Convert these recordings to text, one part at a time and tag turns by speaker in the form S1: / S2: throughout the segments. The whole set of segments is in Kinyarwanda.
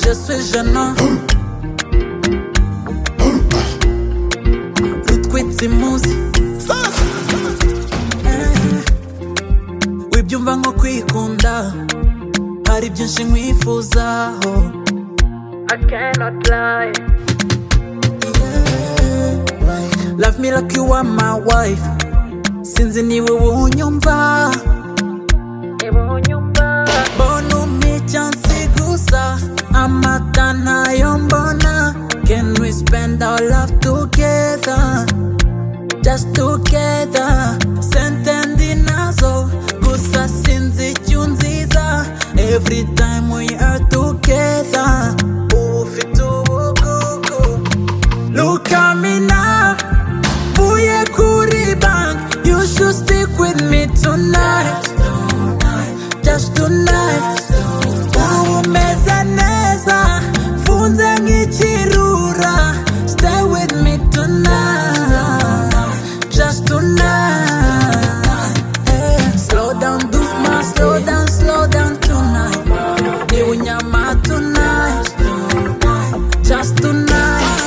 S1: je suis gênant. Rutwitsi muzi wibyumva nko kwikunda, hari byinshi nkwifuzaho. I cannot lie. Love me like you are my wife. Sinzi niwe wunyumva, mbona umicyansi gusa, amata ntayo mbona. Can we spend our love together, just together? Sentendi nazo gusa sinzi icyo unziza. Every time we are together, ufite ubugugu. Look at me now, uye kuri bank. You should stick with me tonight, just tonight. Umeze neza, funze nk'ikirura. Stay with me tonight, just tonight. Slow down, Dufma, slow down tonight. Ni unyama tonight, just tonight.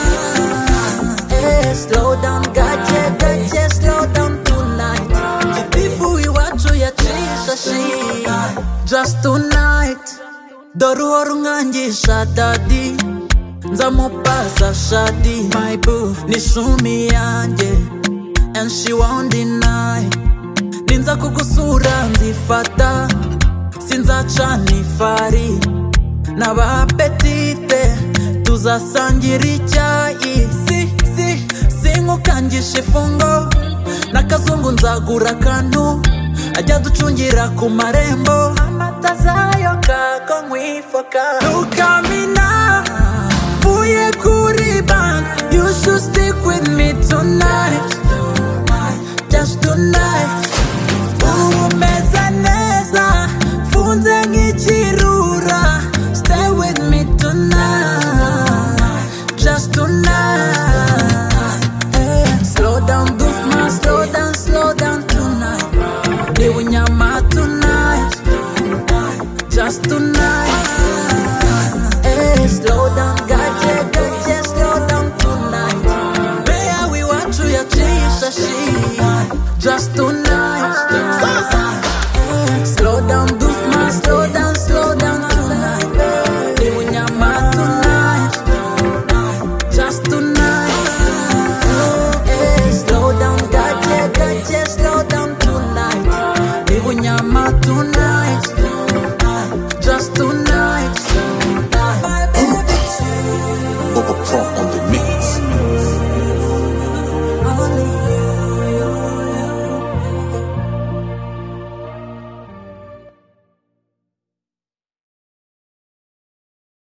S1: Slow down, gache, slow down tonight. Jitifu iwacu yacisha shi, just tonight. Doruhora unkangisha daddy, nzamupasa shadi. My boo ni shumi yanjye, and she won't deny. Ninza kugusura nzifata, sinzacana ifari. N'abapetite tuzasangira icyayi. Sinkukangisha ifungo, n'akazungu nzagura akantu, ajya ducungira ku marembo. Amata zayo kako nkwifoka. Look at me now, uye kuri bank. You should stick with me tonight, just tonight. Umeze neza, funze nk'ikirura. Stay with me tonight, just tonight. Slow down, Dufma, slow down tonight. Ni unyama tonight, just tonight. Slow down, gache, slow down tonight. Beya wiwacu yacisha shi, just tonight. Slow down, Dufma, slow down tonight. Ni unyama tonight, just tonight. Slow down, gache, slow down tonight. Ni unyama tonight.